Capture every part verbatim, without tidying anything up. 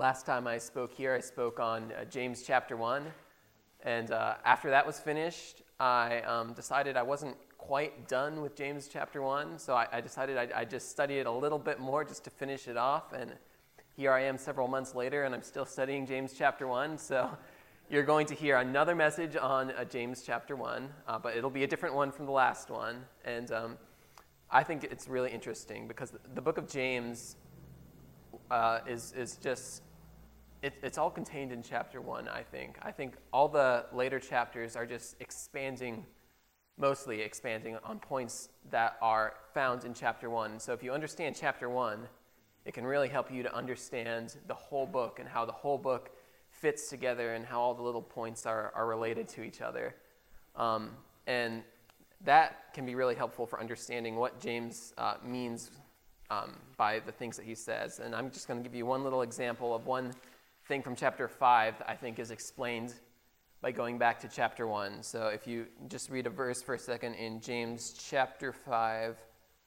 last time I spoke here, I spoke on uh, James chapter one, and uh, after that was finished, I um, decided I wasn't quite done with James chapter one, so I, I decided I'd, I'd just study it a little bit more just to finish it off, and here I am several months later, and I'm still studying James chapter one, so you're going to hear another message on uh, James chapter one, uh, but it'll be a different one from the last one, and um, I think it's really interesting because the, the book of James uh, is is just, it, it's all contained in chapter one, I think. I think all the later chapters are just expanding, mostly expanding on points that are found in chapter one. So if you understand chapter one, it can really help you to understand the whole book and how the whole book fits together and how all the little points are, are related to each other. Um, and that can be really helpful for understanding what James uh, means um, by the things that he says. And I'm just going to give you one little example of one thing from chapter five that I think is explained by going back to chapter one. So if you just read a verse for a second in James chapter five,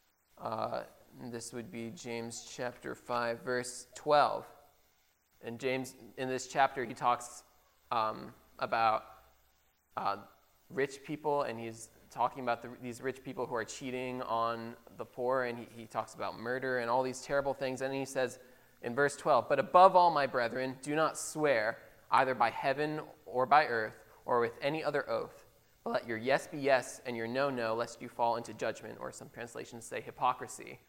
uh, this would be James chapter five, verse twelve. And James, in this chapter, he talks um, about uh, rich people, and he's talking about the, these rich people who are cheating on the poor, and he, he talks about murder and all these terrible things. And he says in verse twelve, "But above all, my brethren, do not swear either by heaven or by earth or with any other oath, but let your yes be yes and your no, no, lest you fall into judgment," or some translations say hypocrisy.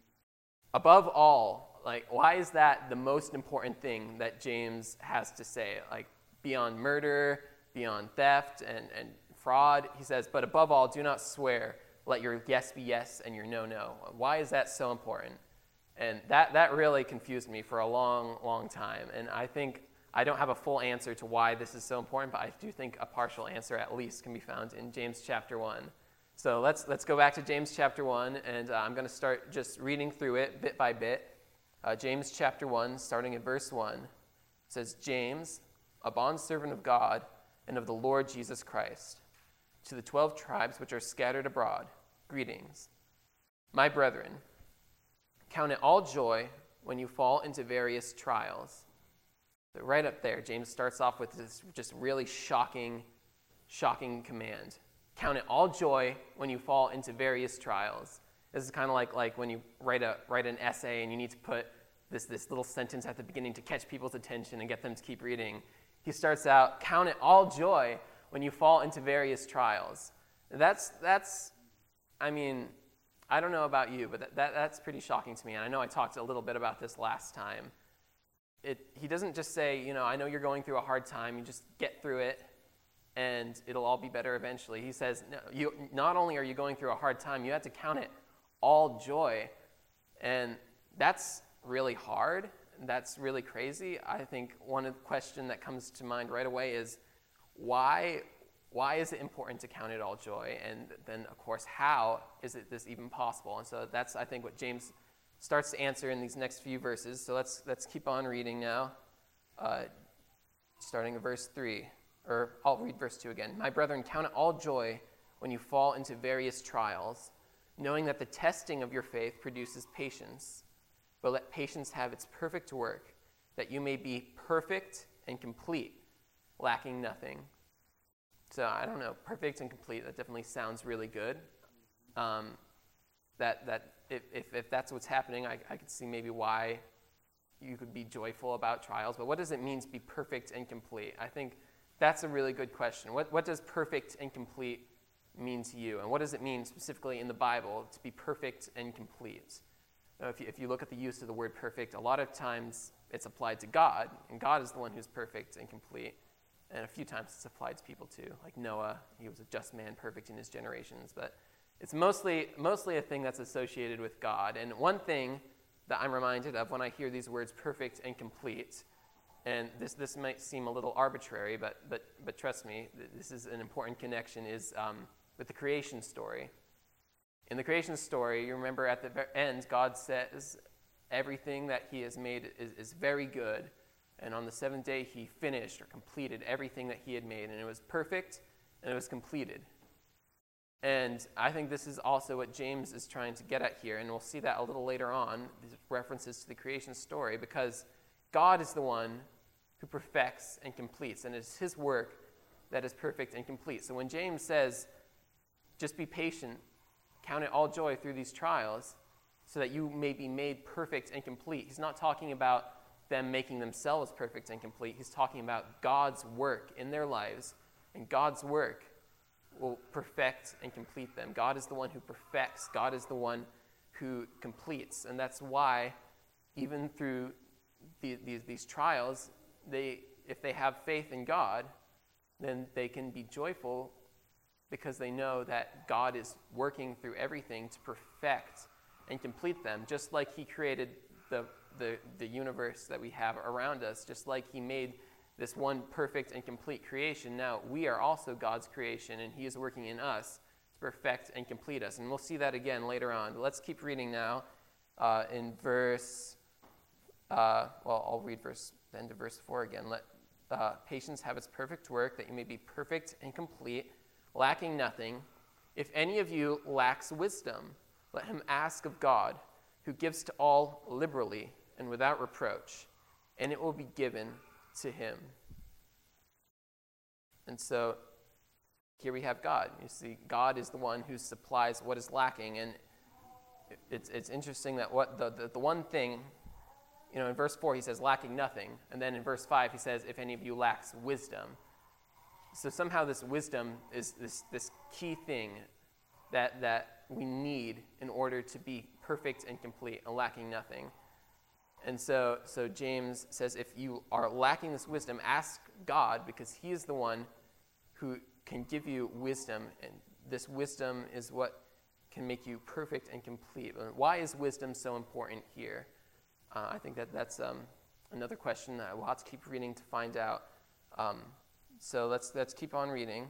Above all, like, why is that the most important thing that James has to say? Like, beyond murder, beyond theft and, and fraud, he says, but above all, do not swear. Let your yes be yes and your no, no. Why is that so important? And that, that really confused me for a long, long time. And I think I don't have a full answer to why this is so important, but I do think a partial answer at least can be found in James chapter one. So let's let's go back to James chapter one, and uh, I'm going to start just reading through it bit by bit. Uh, James chapter one, starting at verse one, says, "James, a bondservant of God and of the Lord Jesus Christ, to the twelve tribes which are scattered abroad, greetings. My brethren, count it all joy when you fall into various trials." So right up there, James starts off with this just really shocking, shocking command. Count it all joy when you fall into various trials. This is kind of like, like when you write a write an essay and you need to put this, this little sentence at the beginning to catch people's attention and get them to keep reading. He starts out, count it all joy when you fall into various trials. That's, that's I mean, I don't know about you, but that, that that's pretty shocking to me. And I know I talked a little bit about this last time. It, he doesn't just say, you know, I know you're going through a hard time, you just get through it, and it'll all be better eventually. He says, no, you, not only are you going through a hard time, you have to count it all joy. And that's really hard. That's really crazy. I think one of the question that comes to mind right away is, why, why is it important to count it all joy? And then, of course, how is it this even possible? And so that's, I think, what James starts to answer in these next few verses. So let's, let's keep on reading now, uh, starting at verse three. Or I'll read verse two again. "My brethren, count it all joy when you fall into various trials, knowing that the testing of your faith produces patience. But let patience have its perfect work, that you may be perfect and complete, lacking nothing." So I don't know, perfect and complete, that definitely sounds really good. Um, that that if, if, if that's what's happening, I, I could see maybe why you could be joyful about trials. But what does it mean to be perfect and complete? I think that's a really good question. What, what does perfect and complete mean to you? And what does it mean specifically in the Bible to be perfect and complete? Now, if you, if you look at the use of the word perfect, a lot of times it's applied to God, and God is the one who's perfect and complete. And a few times it's applied to people too, like Noah. He was a just man, perfect in his generations. But it's mostly, mostly a thing that's associated with God. And one thing that I'm reminded of when I hear these words perfect and complete, and this, this might seem a little arbitrary, but but but trust me, this is an important connection, is um, with the creation story. In the creation story, you remember at the end, God says everything that he has made is, is very good. And on the seventh day, he finished or completed everything that he had made. And it was perfect, and it was completed. And I think this is also what James is trying to get at here. And we'll see that a little later on, these references to the creation story, because God is the one who perfects and completes, and it's his work that is perfect and complete. So when James says, just be patient, count it all joy through these trials, so that you may be made perfect and complete, he's not talking about them making themselves perfect and complete. He's talking about God's work in their lives, and God's work will perfect and complete them. God is the one who perfects. God is the one who completes. And that's why, even through the, these, these trials, they, if they have faith in God, then they can be joyful because they know that God is working through everything to perfect and complete them, just like he created the, the, the universe that we have around us, just like he made this one perfect and complete creation. Now, we are also God's creation, and he is working in us to perfect and complete us. And we'll see that again later on. But let's keep reading now uh, in verse, uh, well, I'll read verse, the end of verse four again. Let uh, patience have its perfect work, that you may be perfect and complete, lacking nothing. If any of you lacks wisdom, let him ask of God, who gives to all liberally and without reproach, and it will be given to him. And so here we have God. You see, God is the one who supplies what is lacking. And it's it's interesting that what the, the, the one thing, you know, in verse four he says lacking nothing. And then in verse five he says, if any of you lacks wisdom. So somehow this wisdom is this, this key thing that, that we need in order to be perfect and complete and lacking nothing. And so, so James says, if you are lacking this wisdom, ask God, because he is the one who can give you wisdom, and this wisdom is what can make you perfect and complete. Why is wisdom so important here? Uh, I think that that's um, another question that we'll have to keep reading to find out. Um, so let's let's keep on reading,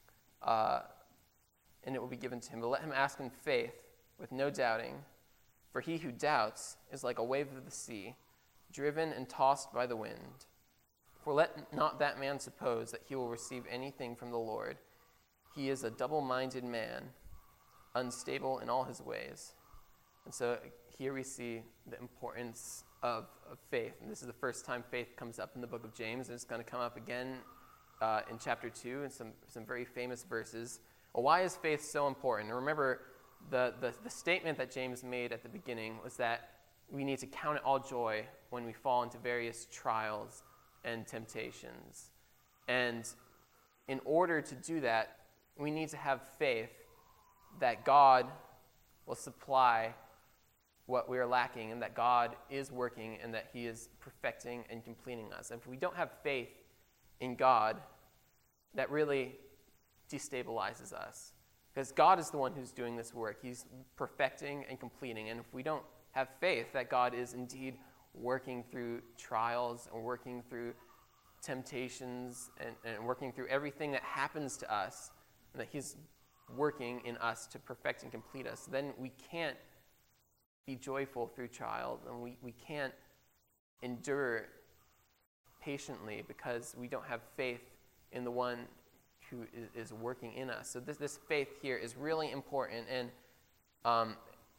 uh, and it will be given to him. But let him ask in faith, with no doubting. For he who doubts is like a wave of the sea, driven and tossed by the wind. For let not that man suppose that he will receive anything from the Lord. He is a double-minded man, unstable in all his ways. And so here we see the importance of, of faith. And this is the first time faith comes up in the book of James, and it's going to come up again uh, in chapter two in some, some very famous verses. Well, why is faith so important? And remember, The, the, the statement that James made at the beginning was that we need to count it all joy when we fall into various trials and temptations. And in order to do that, we need to have faith that God will supply what we are lacking, and that God is working, and that he is perfecting and completing us. And if we don't have faith in God, that really destabilizes us. Because God is the one who's doing this work. He's perfecting and completing. And if we don't have faith that God is indeed working through trials and working through temptations and, and working through everything that happens to us, and that he's working in us to perfect and complete us, then we can't be joyful through trials, and we, we can't endure patiently because we don't have faith in the one who is, is working in us. So this, this faith here is really important, and um,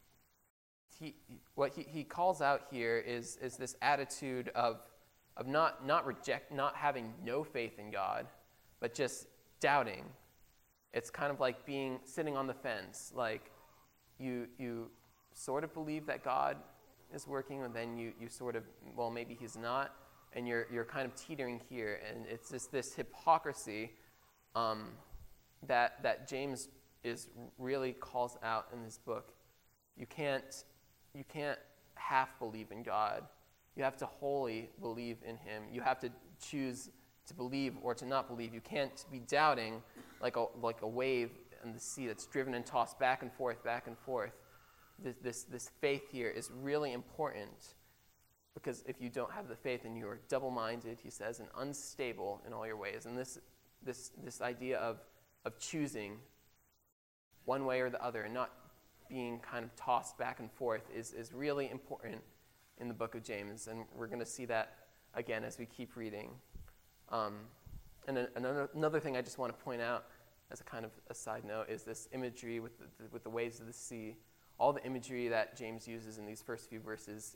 he, what he, he calls out here is, is this attitude of, of not, not reject, not having no faith in God, but just doubting. It's kind of like being sitting on the fence, like you you sort of believe that God is working, and then you, you sort of, well, maybe he's not, and you're you're kind of teetering here, and it's just this hypocrisy um, that that James is really calls out in this book. You can't you can't half believe in God. You have to wholly believe in him. You have to choose to believe or to not believe. You can't be doubting like a like a wave in the sea that's driven and tossed back and forth, back and forth. This this, this faith here is really important, because if you don't have the faith, and you are double-minded, he says, and unstable in all your ways. And this this this idea of of choosing one way or the other and not being kind of tossed back and forth is, is really important in the book of James. And we're going to see that again as we keep reading. Um, and a, another, another thing I just want to point out as a kind of a side note is this imagery with the, the, with the waves of the sea. All the imagery that James uses in these first few verses is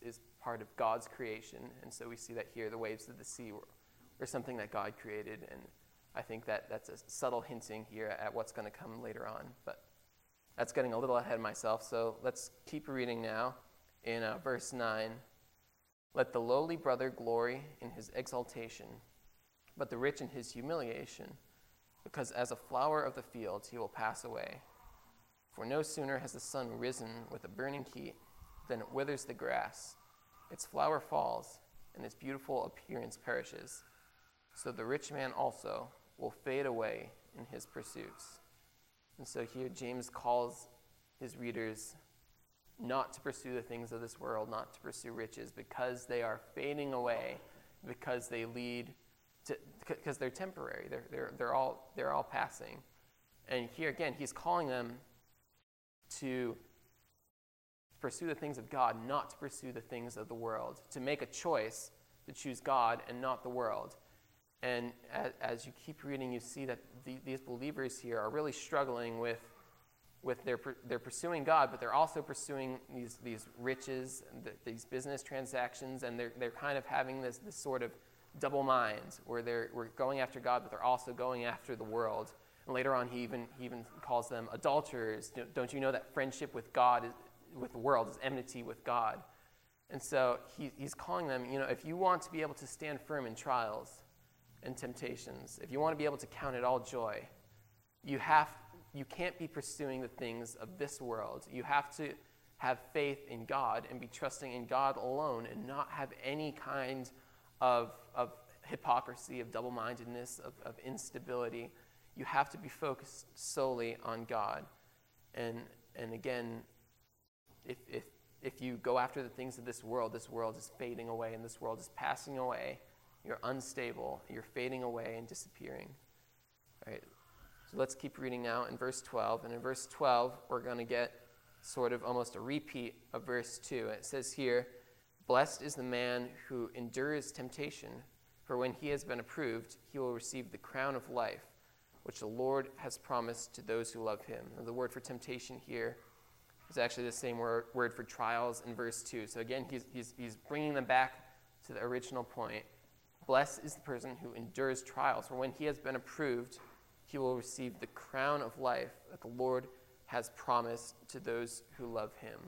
part of God's creation. And so we see that here, the waves of the sea were, were something that God created. And I think that that's a subtle hinting here at what's going to come later on. But that's getting a little ahead of myself. So let's keep reading now in uh, verse nine. Let the lowly brother glory in his exaltation, but the rich in his humiliation, because as a flower of the field he will pass away. For no sooner has the sun risen with a burning heat than it withers the grass. Its flower falls, and its beautiful appearance perishes. So the rich man also will fade away in his pursuits. And so here James calls his readers not to pursue the things of this world, not to pursue riches, because they are fading away, because they lead to, because they're temporary. They're, they're, they're, all, they're all passing. And here again, he's calling them to pursue the things of God, not to pursue the things of the world, to make a choice to choose God and not the world. And as, as you keep reading, you see that the, these believers here are really struggling with, with their they're pursuing God, but they're also pursuing these these riches, the, these business transactions, and they're they're kind of having this this sort of double mind where they're we're going after God, but they're also going after the world. And later on, he even he even calls them adulterers. Don't you know that friendship with God is, with the world is enmity with God? And so he, he's calling them, you know, if you want to be able to stand firm in trials and temptations, if you want to be able to count it all joy, you have you can't be pursuing the things of this world. You have to have faith in God and be trusting in God alone, and not have any kind of of hypocrisy, of double-mindedness, of, of instability. You have to be focused solely on God. And and again, if if if you go after the things of this world, this world is fading away and this world is passing away. You're unstable. You're fading away and disappearing. All right. So let's keep reading now in verse twelve. And in verse twelve, we're going to get sort of almost a repeat of verse two. It says here, "Blessed is the man who endures temptation, for when he has been approved, he will receive the crown of life, which the Lord has promised to those who love him." Now, the word for temptation here is actually the same word, word for trials in verse two. So again, he's, he's, he's bringing them back to the original point. Blessed is the person who endures trials, for when he has been approved, he will receive the crown of life that the Lord has promised to those who love him.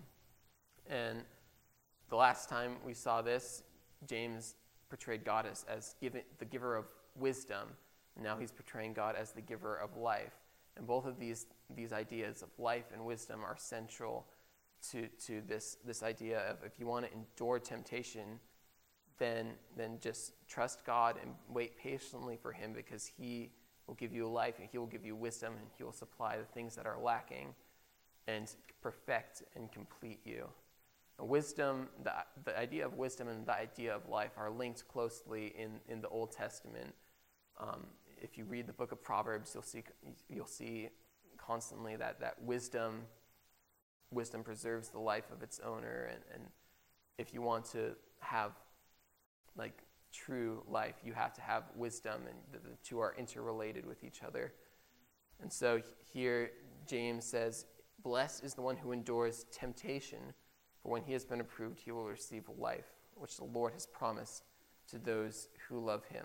And the last time we saw this, James portrayed God as, as given, the giver of wisdom. And now he's portraying God as the giver of life. And both of these, these ideas of life and wisdom are central to, to this, this idea of if you want to endure temptation, then, then just trust God and wait patiently for him, because he will give you life and he will give you wisdom and he will supply the things that are lacking and perfect and complete you. And wisdom, the, the idea of wisdom and the idea of life are linked closely in, in the Old Testament. Um, if you read the book of Proverbs, you'll see you'll see constantly that, that wisdom wisdom preserves the life of its owner, and, and if you want to have like true life, you have to have wisdom, and the, the two are interrelated with each other. And so here James says, "Blessed is the one who endures temptation, for when he has been approved, he will receive life, which the Lord has promised to those who love him."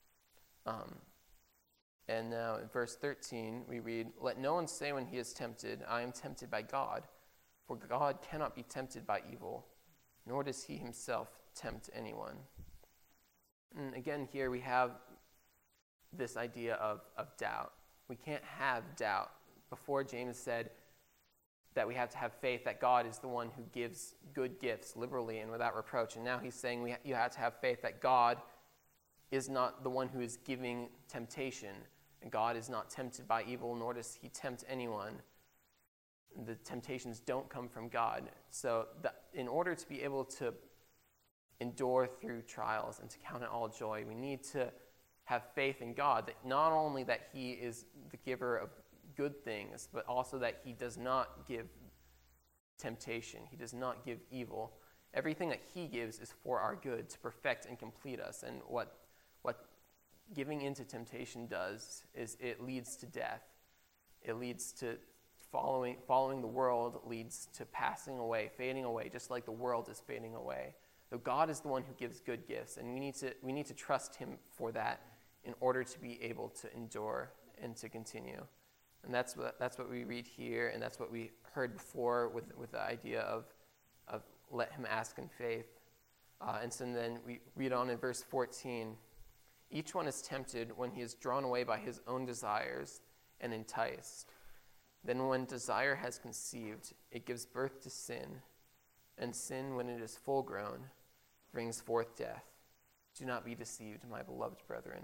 Um, and now in verse thirteen, we read, "Let no one say when he is tempted, 'I am tempted by God,' for God cannot be tempted by evil, nor does he himself tempt anyone." And again, here we have this idea of, of doubt. We can't have doubt. Before, James said that we have to have faith that God is the one who gives good gifts liberally and without reproach. And now he's saying we ha- you have to have faith that God is not the one who is giving temptation. And God is not tempted by evil, nor does he tempt anyone. The temptations don't come from God. So the, in order to be able to endure through trials and to count it all joy, we need to have faith in God, that not only that he is the giver of good things, but also that he does not give temptation. He does not give evil. Everything that he gives is for our good, to perfect and complete us. And what what giving into temptation does is it leads to death. It leads to following following the world leads to passing away, fading away, just like the world is fading away. though God is the one who gives good gifts, and we need to we need to trust him for that in order to be able to endure and to continue. And that's what that's what we read here, and that's what we heard before with, with the idea of of let him ask in faith. Uh, and so then we read on in verse fourteen, each one is tempted when he is drawn away by his own desires and enticed. Then when desire has conceived, it gives birth to sin, and sin, when it is full grown, brings forth death. Do not be deceived, my beloved brethren.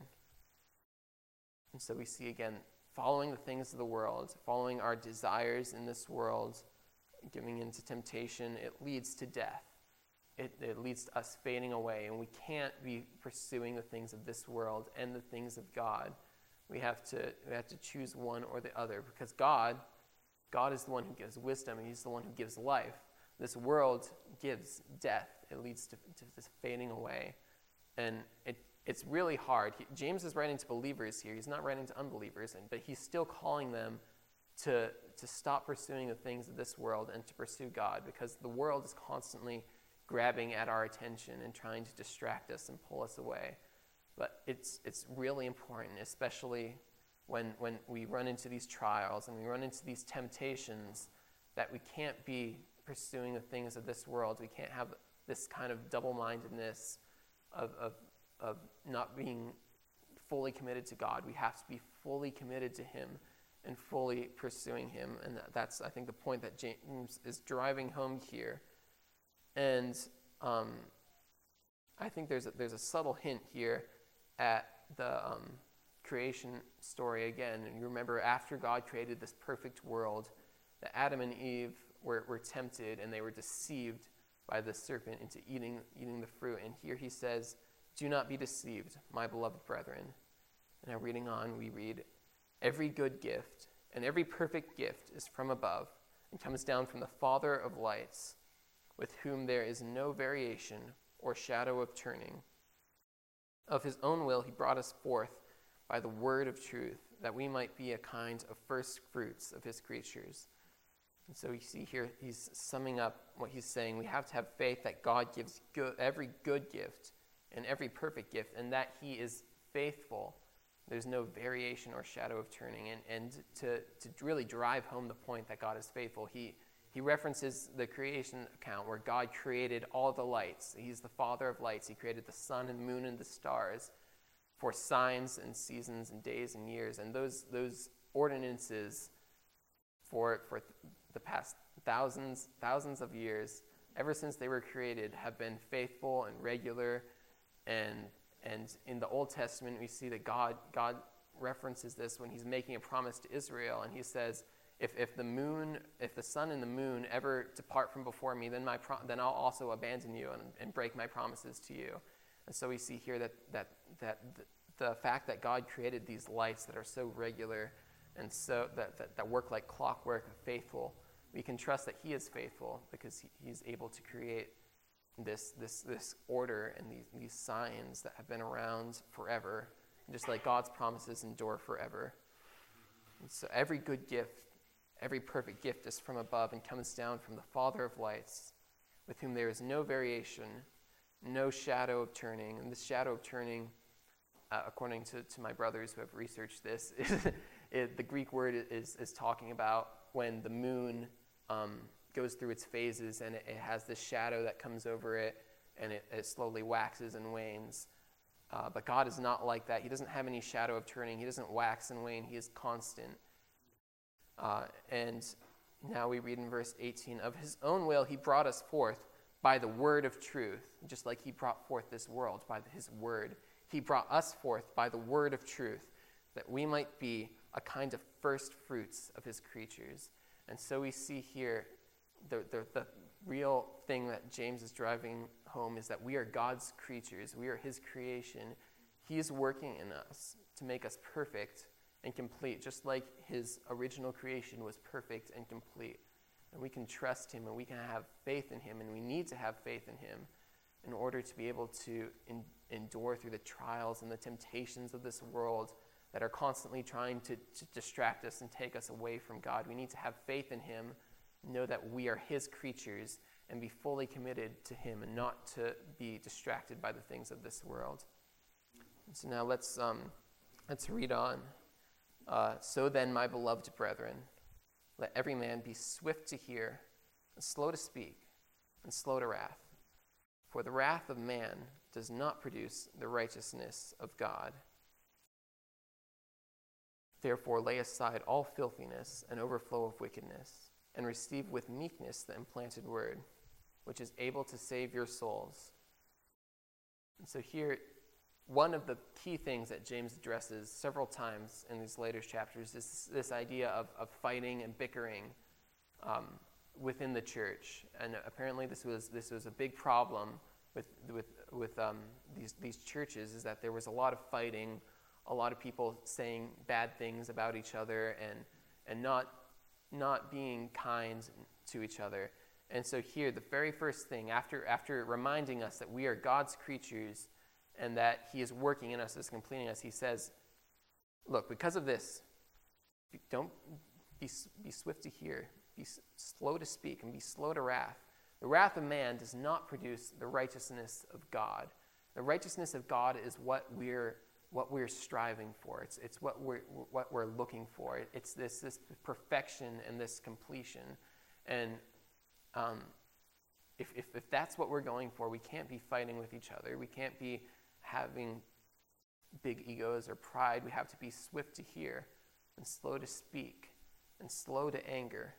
And so we see again, following the things of the world, following our desires in this world, giving into temptation, it leads to death. It, it leads to us fading away, and we can't be pursuing the things of this world and the things of God. We have to we have to choose one or the other, because God, God is the one who gives wisdom, and he's the one who gives life. This world gives death. It leads to, to this fading away. And it it's really hard. He, James is writing to believers here. He's not writing to unbelievers, and, but he's still calling them to, to stop pursuing the things of this world and to pursue God, because the world is constantly grabbing at our attention and trying to distract us and pull us away. But it's it's really important, especially when when we run into these trials and we run into these temptations, that we can't be pursuing the things of this world. We can't have this kind of double-mindedness of, of, of not being fully committed to God. We have to be fully committed to him and fully pursuing him. And that's, I think, the point that James is driving home here. And um, I think there's a, there's a subtle hint here at the um, creation story again. And you remember, after God created this perfect world, that Adam and Eve were, were tempted and they were deceived by the serpent into eating, eating the fruit. And here he says, do not be deceived, my beloved brethren. And now reading on, we read, every good gift and every perfect gift is from above and comes down from the Father of lights, with whom there is no variation or shadow of turning. Of his own will he brought us forth by the word of truth, that we might be a kind of first fruits of his creatures. And so you see here, he's summing up what he's saying. We have to have faith that God gives good, every good gift and every perfect gift, and that he is faithful. There's no variation or shadow of turning. And, and to, to really drive home the point that God is faithful, he, he references the creation account where God created all the lights. He's the Father of lights. He created the sun and moon and the stars for signs and seasons and days and years. And those those ordinances for for the past thousands thousands of years, ever since they were created, have been faithful and regular. And and in the Old Testament, we see that God God references this when he's making a promise to Israel, and he says, if if the moon, if the sun and the moon ever depart from before me, then my pro- then I'll also abandon you and, and break my promises to you. And so we see here that that that the, the fact that God created these lights that are so regular and so that, that, that work like clockwork, faithful, we can trust that he is faithful, because he, he's able to create this this this order and these, these signs that have been around forever, just like God's promises endure forever. And so every good gift, every perfect gift is from above and comes down from the Father of lights, with whom there is no variation, no shadow of turning. And this shadow of turning, uh, according to, to my brothers who have researched this, is, it, the Greek word is, is talking about when the moon um, goes through its phases, and it, it has this shadow that comes over it, and it, it slowly waxes and wanes. Uh, but God is not like that. He doesn't have any shadow of turning. He doesn't wax and wane. He is constant. Uh, and now we read in verse eighteen, of his own will he brought us forth by the word of truth. Just like he brought forth this world by his word, he brought us forth by the word of truth, that we might be a kind of first fruits of his creatures. And so we see here the, the, the real thing that James is driving home is that we are God's creatures. We are his creation. He is working in us to make us perfect and complete, just like his original creation was perfect and complete. And we can trust him, and we can have faith in him, and we need to have faith in him in order to be able to in, endure through the trials and the temptations of this world that are constantly trying to, to distract us and take us away from God. We need to have faith in him, know that we are his creatures, and be fully committed to him and not to be distracted by the things of this world. And so now let's um, let's read on. Uh, so then, my beloved brethren, let every man be swift to hear, and slow to speak, and slow to wrath. For the wrath of man does not produce the righteousness of God. Therefore lay aside all filthiness and overflow of wickedness, and receive with meekness the implanted word, which is able to save your souls. And so here, one of the key things that James addresses several times in these later chapters is this idea of, of fighting and bickering um, within the church. And apparently this was this was a big problem with with with um, these these churches, is that there was a lot of fighting, a lot of people saying bad things about each other, and and not not being kind to each other. And so here, the very first thing, after after reminding us that we are God's creatures and that he is working in us, is completing us, he says, look, because of this, don't be, be swift to hear, be slow to speak, and be slow to wrath. The wrath of man does not produce the righteousness of God. The righteousness of God is what we're what we're striving for. It's it's what we're what we're looking for. It's this this perfection and this completion. And um, if, if if that's what we're going for, we can't be fighting with each other. We can't be having big egos or pride. We have to be swift to hear and slow to speak and slow to anger.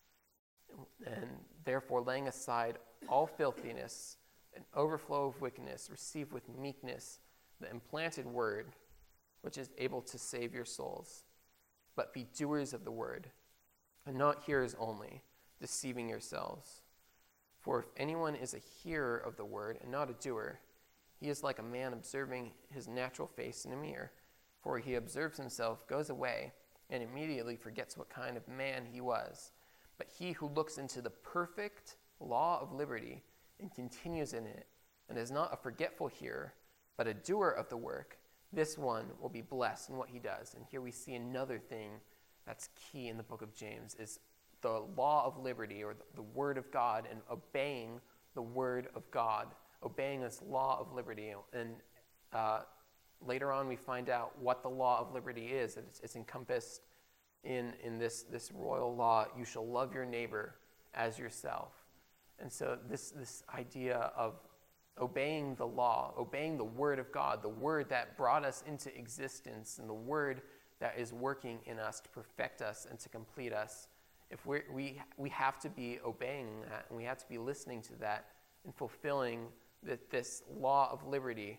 And therefore, laying aside all filthiness and overflow of wickedness, receive with meekness the implanted word, which is able to save your souls. But be doers of the word, and not hearers only, deceiving yourselves. For if anyone is a hearer of the word and not a doer, he is like a man observing his natural face in a mirror. For he observes himself, goes away, and immediately forgets what kind of man he was. But he who looks into the perfect law of liberty and continues in it, and is not a forgetful hearer, but a doer of the work, this one will be blessed in what he does. And here we see another thing that's key in the book of James, is the law of liberty, or the, the word of God, and obeying the word of God, obeying this law of liberty. And uh, later on we find out what the law of liberty is. It's, it's encompassed in, in this, this royal law: you shall love your neighbor as yourself. And so this, this idea of obeying the law, obeying the word of God, the word that brought us into existence, and the word that is working in us to perfect us and to complete us. If we're, we we have to be obeying that, and we have to be listening to that and fulfilling the, this law of liberty.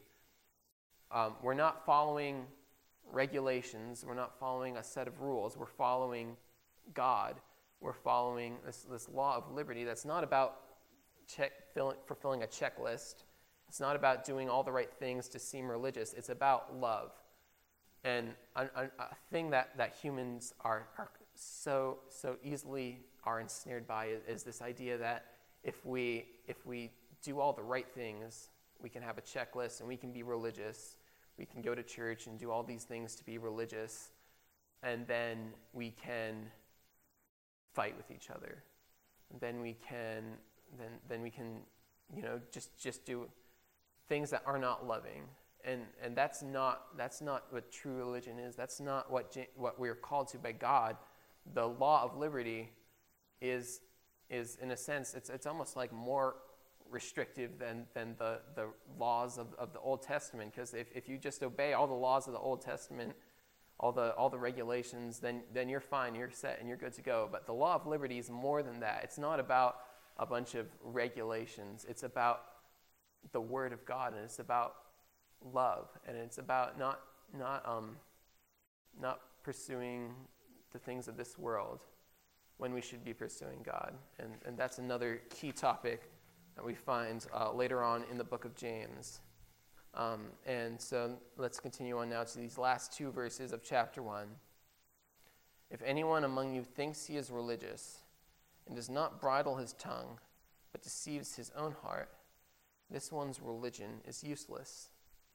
Um, we're not following regulations. We're not following a set of rules. We're following God. We're following this, this law of liberty that's not about check, fill, fulfilling a checklist. It's not about doing all the right things to seem religious. It's about love. And a, a, a thing that, that humans are, are so so easily are ensnared by is, is this idea that if we if we do all the right things, we can have a checklist and we can be religious. We can go to church and do all these things to be religious, and then we can fight with each other. And then we can then then we can you know just just do things that are not loving. And and that's not that's not what true religion is. That's not what what we're called to by God. The law of liberty is is in a sense it's it's almost like more restrictive than than the, the laws of, of the Old Testament. Because if, if you just obey all the laws of the Old Testament, all the all the regulations, then then you're fine, you're set, and you're good to go. But the law of liberty is more than that. It's not about a bunch of regulations. It's about the Word of God, and it's about love, and it's about not not um not pursuing the things of this world when we should be pursuing God. And and that's another key topic that we find uh, later on in the book of James. Um, and so let's continue on now to these last two verses of chapter one. If anyone among you thinks he is religious and does not bridle his tongue, but deceives his own heart, this one's religion is useless.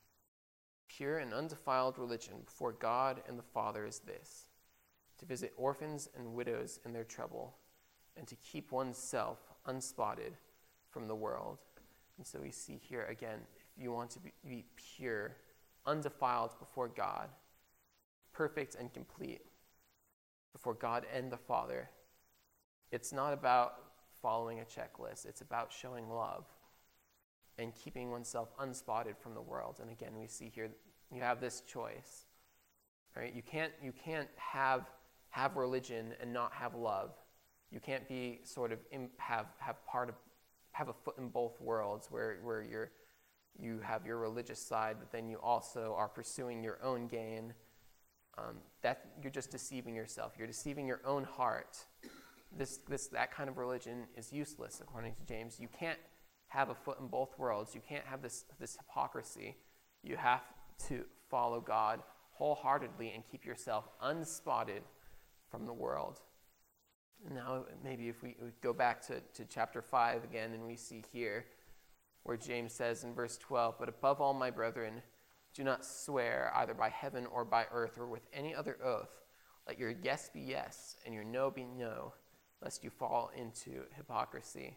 Pure and undefiled religion before God and the Father is this: to visit orphans and widows in their trouble, and to keep oneself unspotted from the world. And so we see here again, if you want to be, be pure, undefiled before God, perfect and complete before God and the Father, it's not about following a checklist. It's about showing love and keeping oneself unspotted from the world. And again, we see here you have this choice, right? You can't you can't have have religion and not have love. You can't be sort of in, have have part of have a foot in both worlds, where where you're you have your religious side, but then you also are pursuing your own gain. Um, that you're just deceiving yourself. You're deceiving your own heart. This this that kind of religion is useless, according to James. You can't have a foot in both worlds. You can't have this this hypocrisy. You have to follow God wholeheartedly and keep yourself unspotted from the world. Now, maybe if we, we go back to, to chapter five again, and we see here where James says in verse twelve, "But above all, my brethren, do not swear either by heaven or by earth or with any other oath. Let your yes be yes and your no be no, lest you fall into hypocrisy."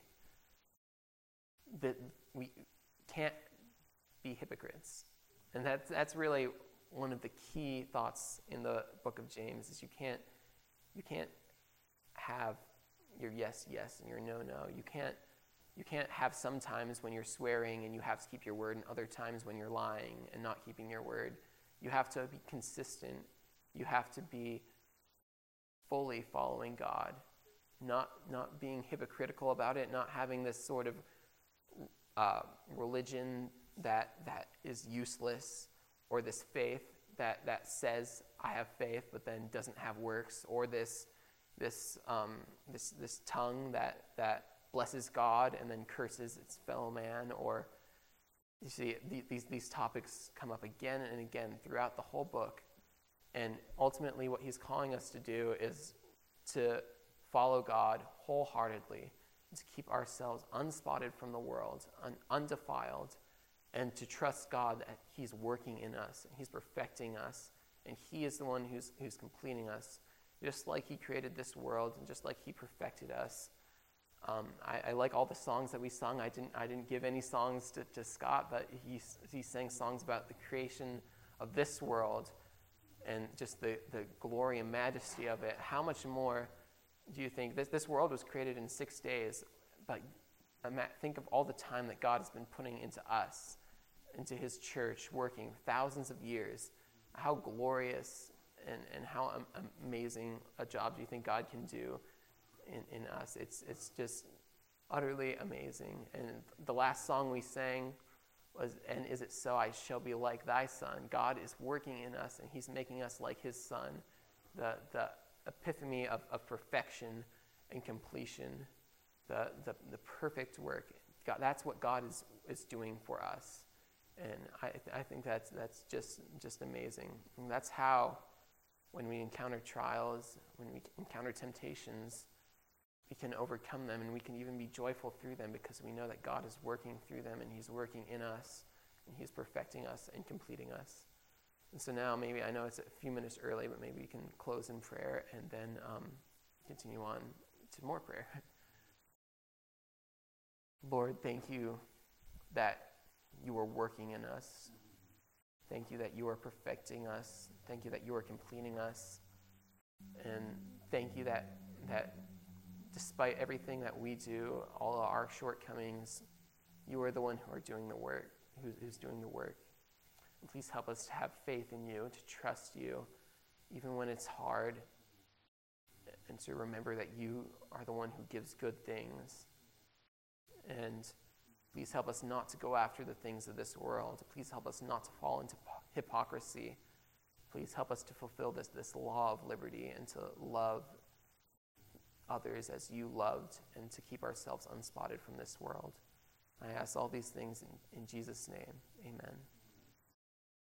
That we can't be hypocrites. And that's, that's really one of the key thoughts in the book of James, is you can't you can't have your yes, yes, and your no, no. You can't you can't have some times when you're swearing and you have to keep your word, and other times when you're lying and not keeping your word. You have to be consistent. You have to be fully following God, not not being hypocritical about it, not having this sort of uh, religion that that is useless, or this faith that that says I have faith but then doesn't have works, or this this um, this this tongue that that blesses God and then curses its fellow man. Or you see, these these topics come up again and again throughout the whole book, and ultimately what he's calling us to do is to follow God wholeheartedly, to keep ourselves unspotted from the world, un- undefiled, and to trust God that he's working in us, and he's perfecting us, and he is the one who's who's completing us, just like he created this world and just like he perfected us. Um, I, I like all the songs that we sung. I didn't I didn't give any songs to, to Scott, but he he sang songs about the creation of this world and just the, the glory and majesty of it. How much more do you think this this world was created in six days? But think of all the time that God has been putting into us, into his church, working thousands of years. How glorious and, and how am, amazing a job do you think God can do in, in us? It's it's just utterly amazing. And the last song we sang was, "And is it so I shall be like thy son?" God is working in us, and he's making us like his son, the the epiphany of, of perfection and completion, the, the the perfect work. God, that's what God is is doing for us. And I I think that's that's just just amazing. And that's how, when we encounter trials, when we encounter temptations, we can overcome them, and we can even be joyful through them, because we know that God is working through them, and he's working in us, and he's perfecting us and completing us. And so now, maybe, I know it's a few minutes early, but maybe we can close in prayer and then um, continue on to more prayer. Lord, thank you that you are working in us. Thank you that you are perfecting us. Thank you that you are completing us. And thank you that that despite everything that we do, all of our shortcomings, you are the one who are doing the work, who's, who's doing the work. And please help us to have faith in you, to trust you, even when it's hard, and to remember that you are the one who gives good things. And please help us not to go after the things of this world. Please help us not to fall into hypocrisy. Please help us to fulfill this, this law of liberty, and to love others as you loved, and to keep ourselves unspotted from this world. I ask all these things in, in Jesus' name. Amen.